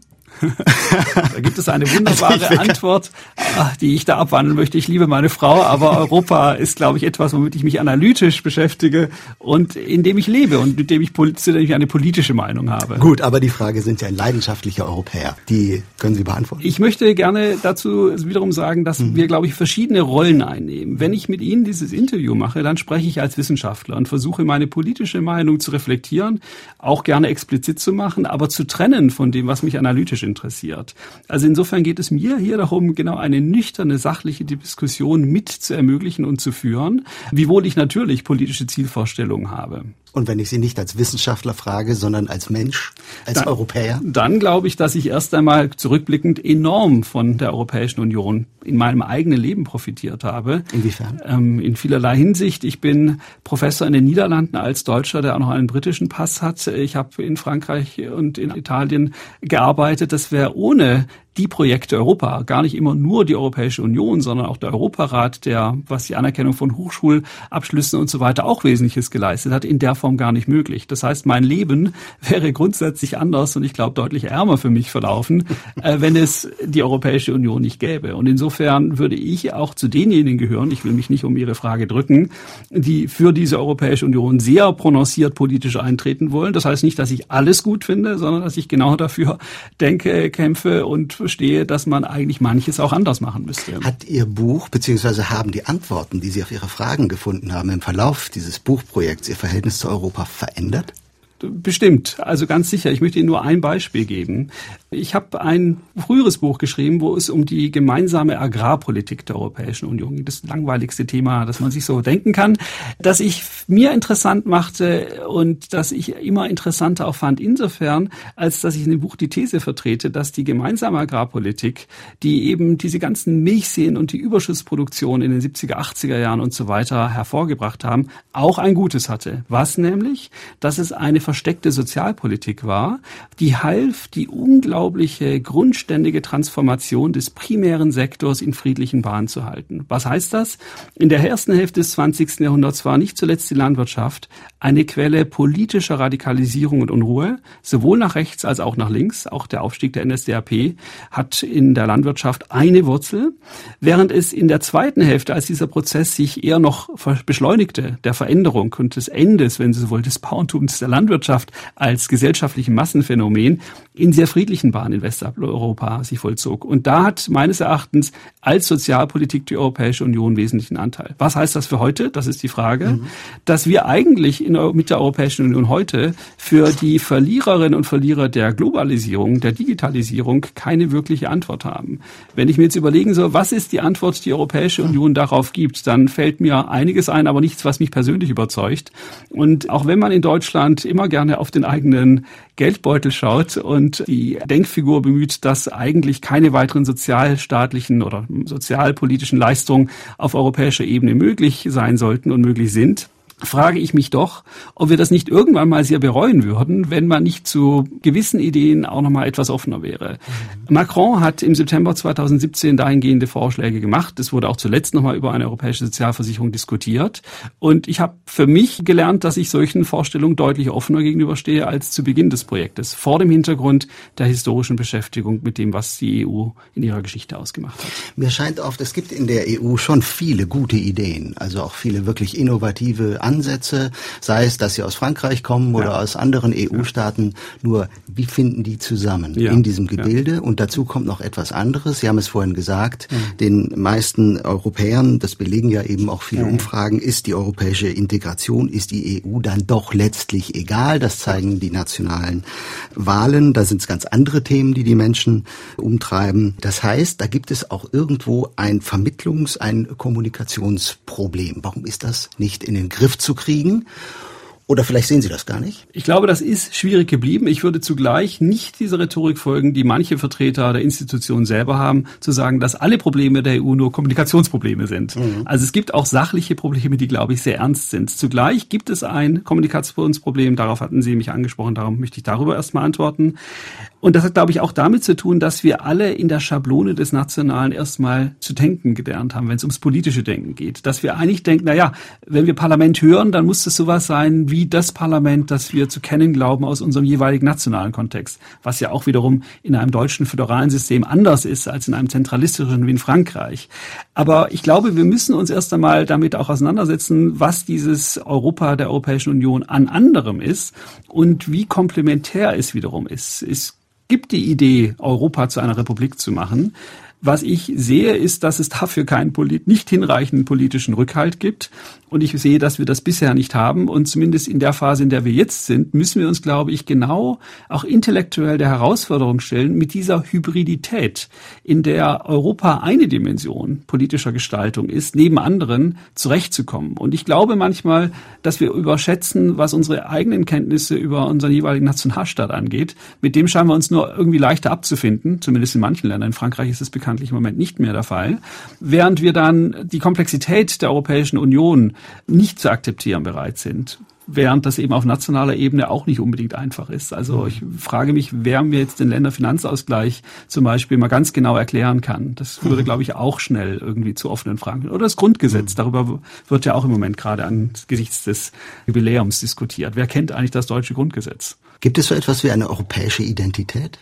S2: Da gibt es eine wunderbare also Antwort, die ich da abwandeln möchte. Ich liebe meine Frau, aber Europa ist, glaube ich, etwas, womit ich mich analytisch beschäftige und in dem ich lebe und mit dem ich, zu dem ich eine politische Meinung habe.
S1: Gut, aber die Frage, sind Sie ein leidenschaftlicher Europäer? Die können Sie beantworten.
S2: Ich möchte gerne dazu wiederum sagen, dass mhm. wir, glaube ich, verschiedene Rollen einnehmen. Wenn ich mit Ihnen dieses Interview mache, dann spreche ich als Wissenschaftler und versuche, meine politische Meinung zu reflektieren, auch gerne explizit zu machen, aber zu trennen von dem, was mich analytisch interessiert. Also insofern geht es mir hier darum, genau eine nüchterne, sachliche Diskussion mit zu ermöglichen und zu führen, wiewohl ich natürlich politische Zielvorstellungen habe.
S1: Und wenn ich Sie nicht als Wissenschaftler frage, sondern als Mensch, als
S2: dann,
S1: Europäer?
S2: Dann glaube ich, dass ich erst einmal zurückblickend enorm von der Europäischen Union in meinem eigenen Leben profitiert habe.
S1: Inwiefern?
S2: Ähm, in vielerlei Hinsicht. Ich bin Professor in den Niederlanden als Deutscher, der auch noch einen britischen Pass hat. Ich habe in Frankreich und in Italien gearbeitet. Das wäre ohne die Projekte Europa, gar nicht immer nur die Europäische Union, sondern auch der Europarat, der, was die Anerkennung von Hochschulabschlüssen und so weiter auch Wesentliches geleistet hat, in der Form gar nicht möglich. Das heißt, mein Leben wäre grundsätzlich anders und ich glaube deutlich ärmer für mich verlaufen, äh, wenn es die Europäische Union nicht gäbe. Und insofern würde ich auch zu denjenigen gehören, ich will mich nicht um Ihre Frage drücken, die für diese Europäische Union sehr prononciert politisch eintreten wollen. Das heißt nicht, dass ich alles gut finde, sondern dass ich genau dafür denke, kämpfe und verstehe, dass man eigentlich manches auch anders machen müsste.
S1: Hat Ihr Buch, beziehungsweise haben die Antworten, die Sie auf Ihre Fragen gefunden haben, im Verlauf dieses Buchprojekts Ihr Verhältnis zu Europa verändert?
S2: Bestimmt, also ganz sicher. Ich möchte Ihnen nur ein Beispiel geben. Ich habe ein früheres Buch geschrieben, wo es um die gemeinsame Agrarpolitik der Europäischen Union ging. Das langweiligste Thema, das man sich so denken kann, das ich mir interessant machte und das ich immer interessanter auch fand insofern, als dass ich in dem Buch die These vertrete, dass die gemeinsame Agrarpolitik, die eben diese ganzen Milchseen und die Überschussproduktion in den siebziger, achtziger Jahren und so weiter hervorgebracht haben, auch ein Gutes hatte. Was nämlich? Dass es eine versteckte Sozialpolitik war, die half, die unglaubliche, grundständige Transformation des primären Sektors in friedlichen Bahnen zu halten. Was heißt das? In der ersten Hälfte des zwanzigsten Jahrhunderts war nicht zuletzt die Landwirtschaft eine Quelle politischer Radikalisierung und Unruhe, sowohl nach rechts als auch nach links. Auch der Aufstieg der N S D A P hat in der Landwirtschaft eine Wurzel, während es in der zweiten Hälfte, als dieser Prozess sich eher noch beschleunigte, der Veränderung und des Endes, wenn Sie so wollen, des Bauerntums der Landwirtschaft, als gesellschaftlichen Massenphänomen in sehr friedlichen Bahnen in Westeuropa sich vollzog. Und da hat meines Erachtens als Sozialpolitik die Europäische Union wesentlichen Anteil. Was heißt das für heute? Das ist die Frage. Mhm. Dass wir eigentlich in, mit der Europäischen Union heute für die Verliererinnen und Verlierer der Globalisierung, der Digitalisierung keine wirkliche Antwort haben. Wenn ich mir jetzt überlegen soll, was ist die Antwort, die Europäische Union darauf gibt, dann fällt mir einiges ein, aber nichts, was mich persönlich überzeugt. Und auch wenn man in Deutschland immer gerne auf den eigenen Geldbeutel schaut und die Denkfigur bemüht, dass eigentlich keine weiteren sozialstaatlichen oder sozialpolitischen Leistungen auf europäischer Ebene möglich sein sollten und möglich sind, frage ich mich doch, ob wir das nicht irgendwann mal sehr bereuen würden, wenn man nicht zu gewissen Ideen auch noch mal etwas offener wäre. Mhm. Macron hat im September zweitausendsiebzehn dahingehende Vorschläge gemacht. Es wurde auch zuletzt noch mal über eine europäische Sozialversicherung diskutiert. Und ich habe für mich gelernt, dass ich solchen Vorstellungen deutlich offener gegenüberstehe als zu Beginn des Projektes, vor dem Hintergrund der historischen Beschäftigung mit dem, was die E U in ihrer Geschichte ausgemacht hat.
S1: Mir scheint oft, es gibt in der E U schon viele gute Ideen, also auch viele wirklich innovative Ansätze, sei es, dass sie aus Frankreich kommen oder ja. aus anderen E U-Staaten. Ja. Nur, wie finden die zusammen ja. in diesem Gebilde? Ja. Und dazu kommt noch etwas anderes. Sie haben es vorhin gesagt, ja. den meisten Europäern, das belegen ja eben auch viele ja. Umfragen, ist die europäische Integration, ist die E U dann doch letztlich egal. Das zeigen die nationalen Wahlen. Da sind es ganz andere Themen, die die Menschen umtreiben. Das heißt, da gibt es auch irgendwo ein Vermittlungs-, ein Kommunikationsproblem. Warum ist das nicht in den Griff zu kriegen? Oder vielleicht sehen Sie das gar nicht?
S2: Ich glaube, das ist schwierig geblieben. Ich würde zugleich nicht dieser Rhetorik folgen, die manche Vertreter der Institutionen selber haben, zu sagen, dass alle Probleme der E U nur Kommunikationsprobleme sind. Mhm. Also es gibt auch sachliche Probleme, die, glaube ich, sehr ernst sind. Zugleich gibt es ein Kommunikationsproblem, darauf hatten Sie mich angesprochen, darum möchte ich darüber erstmal antworten. Und das hat, glaube ich, auch damit zu tun, dass wir alle in der Schablone des Nationalen erstmal zu denken gelernt haben, wenn es ums politische Denken geht. Dass wir eigentlich denken, na ja, wenn wir Parlament hören, dann muss das sowas sein wie das Parlament, das wir zu kennen glauben aus unserem jeweiligen nationalen Kontext. Was ja auch wiederum in einem deutschen föderalen System anders ist als in einem zentralistischen wie in Frankreich. Aber ich glaube, wir müssen uns erst einmal damit auch auseinandersetzen, was dieses Europa der Europäischen Union an anderem ist und wie komplementär es wiederum ist. Es gibt die Idee, Europa zu einer Republik zu machen. Was ich sehe, ist, dass es dafür keinen nicht hinreichenden politischen Rückhalt gibt. Und ich sehe, dass wir das bisher nicht haben. Und zumindest in der Phase, in der wir jetzt sind, müssen wir uns, glaube ich, genau auch intellektuell der Herausforderung stellen, mit dieser Hybridität, in der Europa eine Dimension politischer Gestaltung ist, neben anderen zurechtzukommen. Und ich glaube manchmal, dass wir überschätzen, was unsere eigenen Kenntnisse über unseren jeweiligen Nationalstaat angeht. Mit dem scheinen wir uns nur irgendwie leichter abzufinden, zumindest in manchen Ländern. In Frankreich ist es bekannt. Im Moment nicht mehr der Fall, während wir dann die Komplexität der Europäischen Union nicht zu akzeptieren bereit sind. während das eben auf nationaler Ebene auch nicht unbedingt einfach ist. Also ich frage mich, wer mir jetzt den Länderfinanzausgleich zum Beispiel mal ganz genau erklären kann. Das würde, glaube ich, auch schnell irgendwie zu offenen Fragen. Oder das Grundgesetz, darüber wird ja auch im Moment gerade angesichts des Jubiläums diskutiert. Wer kennt eigentlich das deutsche Grundgesetz?
S1: Gibt es so etwas wie eine europäische Identität?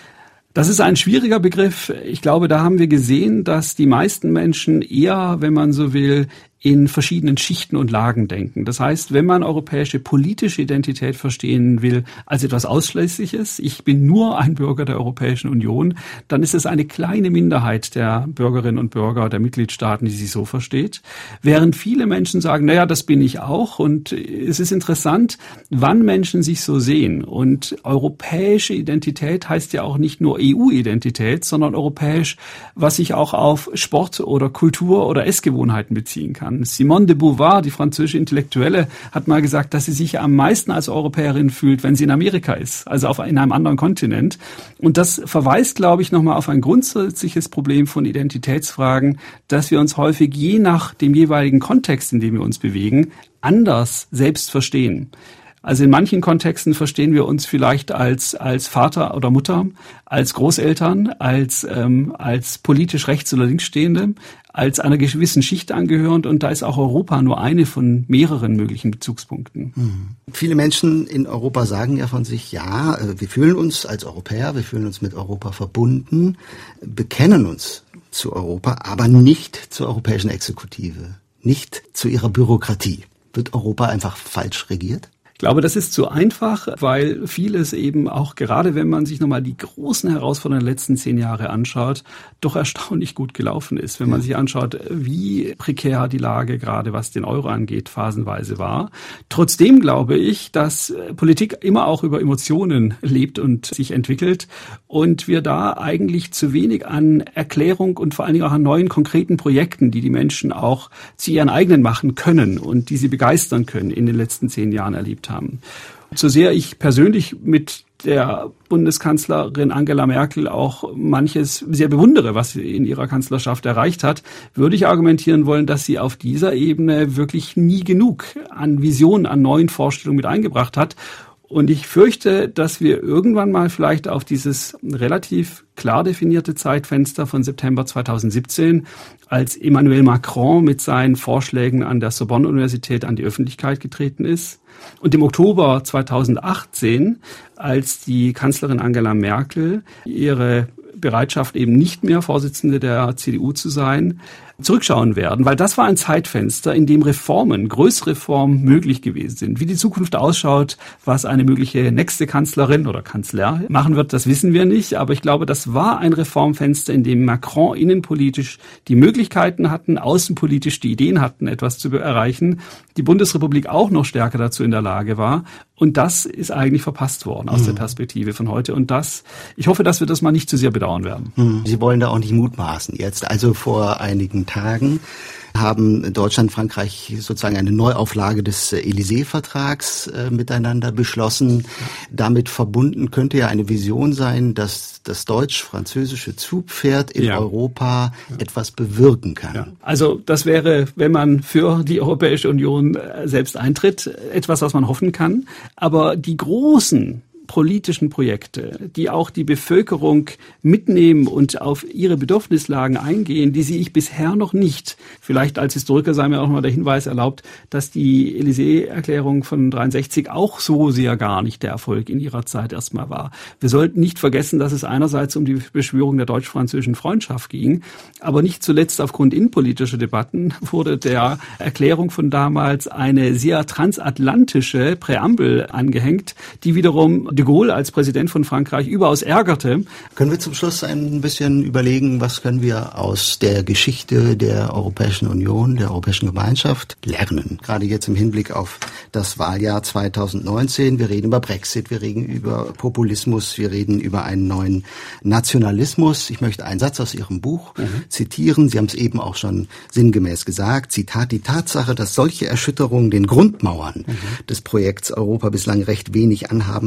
S2: Das ist ein schwieriger Begriff. Ich glaube, da haben wir gesehen, dass die meisten Menschen eher, wenn man so will, in verschiedenen Schichten und Lagen denken. Das heißt, wenn man europäische politische Identität verstehen will als etwas Ausschließliches, ich bin nur ein Bürger der Europäischen Union, dann ist es eine kleine Minderheit der Bürgerinnen und Bürger der Mitgliedstaaten, die sich so versteht. Während viele Menschen sagen, naja, das bin ich auch. Und es ist interessant, wann Menschen sich so sehen. Und europäische Identität heißt ja auch nicht nur E U-Identität, sondern europäisch, was sich auch auf Sport oder Kultur oder Essgewohnheiten beziehen kann. Simone de Beauvoir, die französische Intellektuelle, hat mal gesagt, dass sie sich am meisten als Europäerin fühlt, wenn sie in Amerika ist, also auf in einem anderen Kontinent. Und das verweist, glaube ich, nochmal auf ein grundsätzliches Problem von Identitätsfragen, dass wir uns häufig je nach dem jeweiligen Kontext, in dem wir uns bewegen, anders selbst verstehen. Also in manchen Kontexten verstehen wir uns vielleicht als als Vater oder Mutter, als Großeltern, als ähm, als politisch rechts oder links Stehende, als einer gewissen Schicht angehörend, und da ist auch Europa nur eine von mehreren möglichen Bezugspunkten.
S1: Hm. Viele Menschen in Europa sagen ja von sich, ja, wir fühlen uns als Europäer, wir fühlen uns mit Europa verbunden, bekennen uns zu Europa, aber nicht zur europäischen Exekutive, nicht zu ihrer Bürokratie. Wird Europa einfach falsch regiert?
S2: Ich glaube, das ist zu einfach, weil vieles eben auch, gerade wenn man sich nochmal die großen Herausforderungen der letzten zehn Jahre anschaut, doch erstaunlich gut gelaufen ist. Wenn man sich anschaut, wie prekär die Lage gerade was den Euro angeht, phasenweise war. Trotzdem glaube ich, dass Politik immer auch über Emotionen lebt und sich entwickelt und wir da eigentlich zu wenig an Erklärung und vor allen Dingen auch an neuen konkreten Projekten, die die Menschen auch zu ihren eigenen machen können und die sie begeistern können, in den letzten zehn Jahren erlebt haben. haben. So sehr ich persönlich mit der Bundeskanzlerin Angela Merkel auch manches sehr bewundere, was sie in ihrer Kanzlerschaft erreicht hat, würde ich argumentieren wollen, dass sie auf dieser Ebene wirklich nie genug an Visionen, an neuen Vorstellungen mit eingebracht hat. Und ich fürchte, dass wir irgendwann mal vielleicht auf dieses relativ klar definierte Zeitfenster von September zweitausendsiebzehn, als Emmanuel Macron mit seinen Vorschlägen an der Sorbonne-Universität an die Öffentlichkeit getreten ist, und im Oktober zweitausendachtzehn, als die Kanzlerin Angela Merkel ihre Bereitschaft, eben nicht mehr Vorsitzende der C D U zu sein, zurückschauen werden, weil das war ein Zeitfenster, in dem Reformen, größere Reformen möglich gewesen sind. Wie die Zukunft ausschaut, was eine mögliche nächste Kanzlerin oder Kanzler machen wird, das wissen wir nicht, aber ich glaube, das war ein Reformfenster, in dem Macron innenpolitisch die Möglichkeiten hatten, außenpolitisch die Ideen hatten, etwas zu erreichen, die Bundesrepublik auch noch stärker dazu in der Lage war. Und das ist eigentlich verpasst worden aus mhm. der Perspektive von heute. Und das, ich hoffe, dass wir das mal nicht zu sehr bedauern werden.
S1: Mhm. Sie wollen da auch nicht mutmaßen jetzt. Also vor einigen Tagen haben Deutschland und Frankreich sozusagen eine Neuauflage des Élysée-Vertrags äh, miteinander beschlossen. Damit verbunden könnte ja eine Vision sein, dass das deutsch-französische Zugpferd in ja. Europa ja. etwas bewirken kann.
S2: Ja. Also das wäre, wenn man für die Europäische Union selbst eintritt, etwas, was man hoffen kann. Aber die großen politischen Projekte, die auch die Bevölkerung mitnehmen und auf ihre Bedürfnislagen eingehen, die sehe ich bisher noch nicht. Vielleicht als Historiker sei mir auch mal der Hinweis erlaubt, dass die Élysée-Erklärung von dreiundsechzig auch so sehr gar nicht der Erfolg in ihrer Zeit erstmal war. Wir sollten nicht vergessen, dass es einerseits um die Beschwörung der deutsch-französischen Freundschaft ging, aber nicht zuletzt aufgrund innenpolitischer Debatten wurde der Erklärung von damals eine sehr transatlantische Präambel angehängt, die wiederum de Gaulle als Präsident von Frankreich überaus ärgerte.
S1: Können wir zum Schluss ein bisschen überlegen, was können wir aus der Geschichte der Europäischen Union, der Europäischen Gemeinschaft lernen? Gerade jetzt im Hinblick auf das Wahljahr zweitausendneunzehn. Wir reden über Brexit, wir reden über Populismus, wir reden über einen neuen Nationalismus. Ich möchte einen Satz aus Ihrem Buch mhm. zitieren. Sie haben es eben auch schon sinngemäß gesagt. Zitat: Die Tatsache, dass solche Erschütterungen den Grundmauern mhm. des Projekts Europa bislang recht wenig anhaben konnten,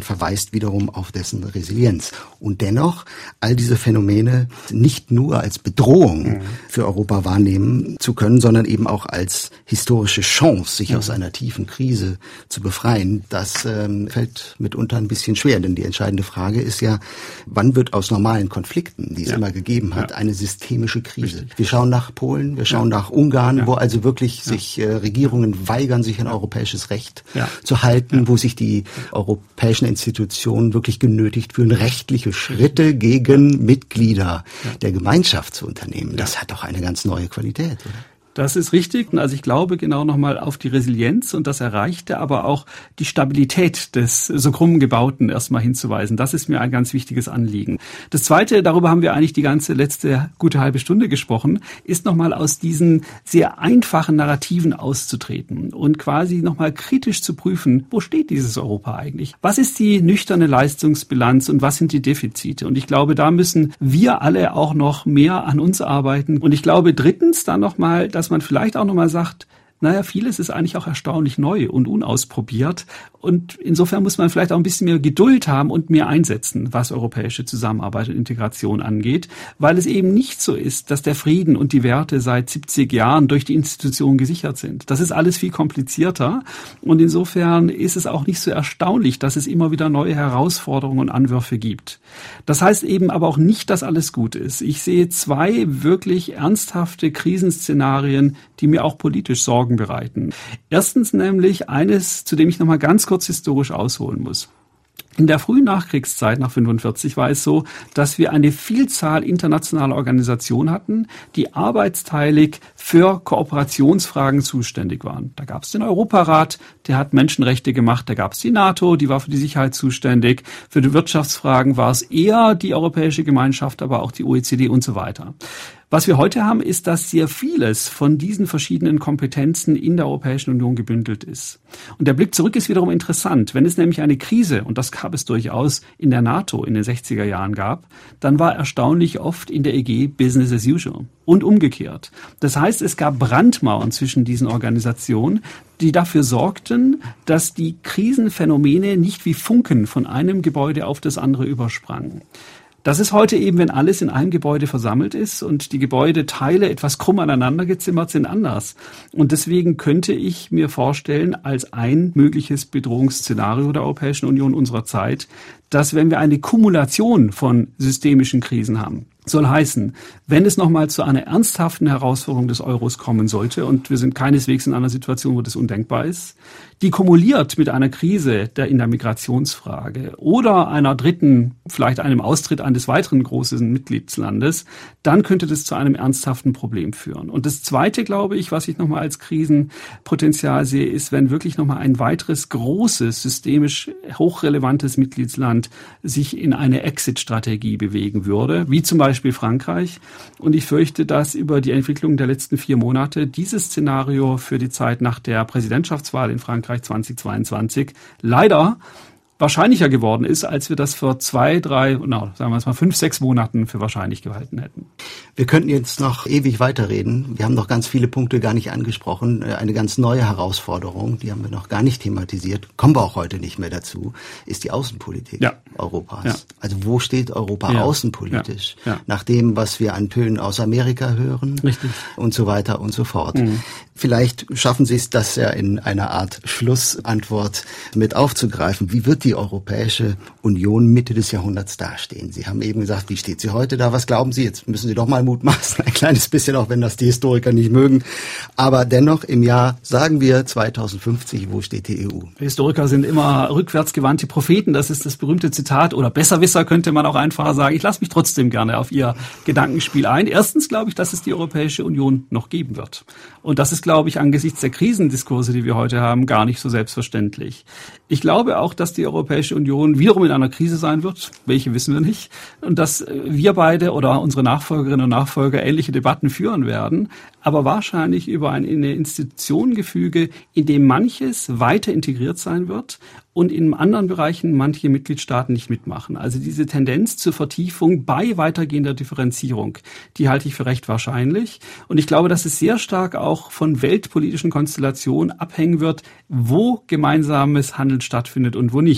S1: und verweist wiederum auf dessen Resilienz. Und dennoch all diese Phänomene nicht nur als Bedrohung für Europa wahrnehmen zu können, sondern eben auch als historische Chance, sich aus einer tiefen Krise zu befreien, das ähm, fällt mitunter ein bisschen schwer. Denn die entscheidende Frage ist ja, wann wird aus normalen Konflikten, die es ja. immer gegeben hat, ja. eine systemische Krise? Richtig. Wir schauen nach Polen, wir schauen ja. nach Ungarn, ja. wo also wirklich ja. sich äh, Regierungen weigern, sich an europäisches Recht ja. zu halten, ja. wo sich die europäischen Institutionen wirklich genötigt fühlen, rechtliche Schritte gegen ja. Mitglieder ja. der Gemeinschaft zu unternehmen. Ja. Das hat doch eine ganz neue Qualität, oder?
S2: Das ist richtig. Also ich glaube genau nochmal auf die Resilienz und das Erreichte, aber auch die Stabilität des so krumm Gebauten erstmal hinzuweisen. Das ist mir ein ganz wichtiges Anliegen. Das Zweite, darüber haben wir eigentlich die ganze letzte gute halbe Stunde gesprochen, ist nochmal aus diesen sehr einfachen Narrativen auszutreten und quasi nochmal kritisch zu prüfen, wo steht dieses Europa eigentlich? Was ist die nüchterne Leistungsbilanz und was sind die Defizite? Und ich glaube, da müssen wir alle auch noch mehr an uns arbeiten. Und ich glaube drittens dann nochmal, dass dass man vielleicht auch nochmal sagt, naja, vieles ist eigentlich auch erstaunlich neu und unausprobiert. Und insofern muss man vielleicht auch ein bisschen mehr Geduld haben und mehr einsetzen, was europäische Zusammenarbeit und Integration angeht, weil es eben nicht so ist, dass der Frieden und die Werte seit siebzig Jahren durch die Institutionen gesichert sind. Das ist alles viel komplizierter. Und insofern ist es auch nicht so erstaunlich, dass es immer wieder neue Herausforderungen und Anwürfe gibt. Das heißt eben aber auch nicht, dass alles gut ist. Ich sehe zwei wirklich ernsthafte Krisenszenarien, die mir auch politisch Sorgen bereiten. Erstens nämlich eines, zu dem ich nochmal ganz kurz historisch ausholen muss. In der frühen Nachkriegszeit nach fünfundvierzig war es so, dass wir eine Vielzahl internationaler Organisationen hatten, die arbeitsteilig für Kooperationsfragen zuständig waren. Da gab es den Europarat, der hat Menschenrechte gemacht, da gab es die NATO, die war für die Sicherheit zuständig. Für die Wirtschaftsfragen war es eher die Europäische Gemeinschaft, aber auch die O E C D und so weiter. Was wir heute haben, ist, dass sehr vieles von diesen verschiedenen Kompetenzen in der Europäischen Union gebündelt ist. Und der Blick zurück ist wiederum interessant. Wenn es nämlich eine Krise, und das gab es durchaus in der NATO in den sechziger Jahren gab, dann war erstaunlich oft in der E G Business as usual und umgekehrt. Das heißt, es gab Brandmauern zwischen diesen Organisationen, die dafür sorgten, dass die Krisenphänomene nicht wie Funken von einem Gebäude auf das andere übersprangen. Das ist heute eben, wenn alles in einem Gebäude versammelt ist und die Gebäudeteile etwas krumm aneinander gezimmert sind, anders. Und deswegen könnte ich mir vorstellen, als ein mögliches Bedrohungsszenario der Europäischen Union unserer Zeit, dass wenn wir eine Kumulation von systemischen Krisen haben, soll heißen, wenn es nochmal zu einer ernsthaften Herausforderung des Euros kommen sollte, und wir sind keineswegs in einer Situation, wo das undenkbar ist, die kumuliert mit einer Krise der, in der Migrationsfrage oder einer dritten, vielleicht einem Austritt eines weiteren großen Mitgliedslandes, dann könnte das zu einem ernsthaften Problem führen. Und das Zweite, glaube ich, was ich nochmal als Krisenpotenzial sehe, ist, wenn wirklich nochmal ein weiteres großes, systemisch hochrelevantes Mitgliedsland sich in eine Exit-Strategie bewegen würde, wie zum Beispiel Beispiel Frankreich. Und ich fürchte, dass über die Entwicklung der letzten vier Monate dieses Szenario für die Zeit nach der Präsidentschaftswahl in Frankreich zweitausendzweiundzwanzig leider wahrscheinlicher geworden ist, als wir das vor zwei, drei, na, sagen wir es mal fünf, sechs Monaten für wahrscheinlich gehalten hätten.
S1: Wir könnten jetzt noch ewig weiterreden. Wir haben noch ganz viele Punkte gar nicht angesprochen. Eine ganz neue Herausforderung, die haben wir noch gar nicht thematisiert, kommen wir auch heute nicht mehr dazu, ist die Außenpolitik ja. Europas. Ja. Also wo steht Europa ja. außenpolitisch? Ja. Ja. Nach dem, was wir an Tönen aus Amerika hören Richtig. Und so weiter und so fort. Mhm. Vielleicht schaffen Sie es, das ja in einer Art Schlussantwort mit aufzugreifen. Wie wird die Europäische Union Mitte des Jahrhunderts dastehen? Sie haben eben gesagt, wie steht sie heute da? Was glauben Sie? Jetzt müssen Sie doch mal mutmaßen, ein kleines bisschen, auch wenn das die Historiker nicht mögen. Aber dennoch im Jahr, sagen wir zweitausendfünfzig, wo steht die E U?
S2: Historiker sind immer rückwärtsgewandte Propheten. Das ist das berühmte Zitat. Oder Besserwisser könnte man auch einfacher sagen. Ich lasse mich trotzdem gerne auf Ihr Gedankenspiel ein. Erstens glaube ich, dass es die Europäische Union noch geben wird. Und das ist, glaube ich, angesichts der Krisendiskurse, die wir heute haben, gar nicht so selbstverständlich. Ich glaube auch, dass die Europäische Union wiederum in einer Krise sein wird. Welche wissen wir nicht. Und dass wir beide oder unsere Nachfolgerinnen und Nachfolger ähnliche Debatten führen werden, aber wahrscheinlich über ein Institutionengefüge, in dem manches weiter integriert sein wird und in anderen Bereichen manche Mitgliedstaaten nicht mitmachen. Also diese Tendenz zur Vertiefung bei weitergehender Differenzierung, die halte ich für recht wahrscheinlich. Und ich glaube, dass es sehr stark auch von weltpolitischen Konstellationen abhängen wird, wo gemeinsames Handeln stattfindet und wo nicht.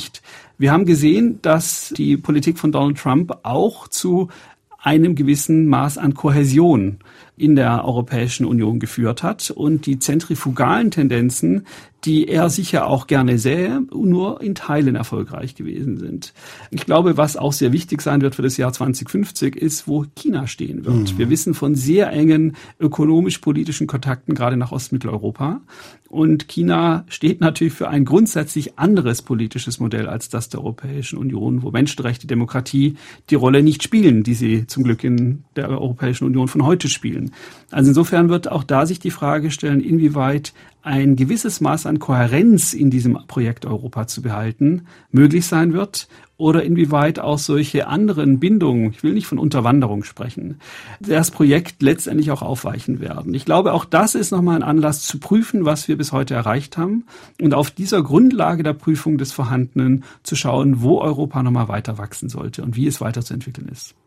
S2: nicht. Wir haben gesehen, dass die Politik von Donald Trump auch zu einem gewissen Maß an Kohäsion in der Europäischen Union geführt hat und die zentrifugalen Tendenzen, die er sicher auch gerne sähe, nur in Teilen erfolgreich gewesen sind. Ich glaube, was auch sehr wichtig sein wird für das Jahr zwanzig fünfzig, ist, wo China stehen wird. Mhm. Wir wissen von sehr engen ökonomisch-politischen Kontakten, gerade nach Ostmitteleuropa. Und China steht natürlich für ein grundsätzlich anderes politisches Modell als das der Europäischen Union, wo Menschenrechte, Demokratie die Rolle nicht spielen, die sie zum Glück in der Europäischen Union von heute spielen. Also insofern wird auch da sich die Frage stellen, inwieweit ein gewisses Maß an Kohärenz in diesem Projekt Europa zu behalten möglich sein wird oder inwieweit auch solche anderen Bindungen, ich will nicht von Unterwanderung sprechen, das Projekt letztendlich auch aufweichen werden. Ich glaube, auch das ist nochmal ein Anlass zu prüfen, was wir bis heute erreicht haben und auf dieser Grundlage der Prüfung des Vorhandenen zu schauen, wo Europa nochmal weiter wachsen sollte und wie es weiterzuentwickeln ist.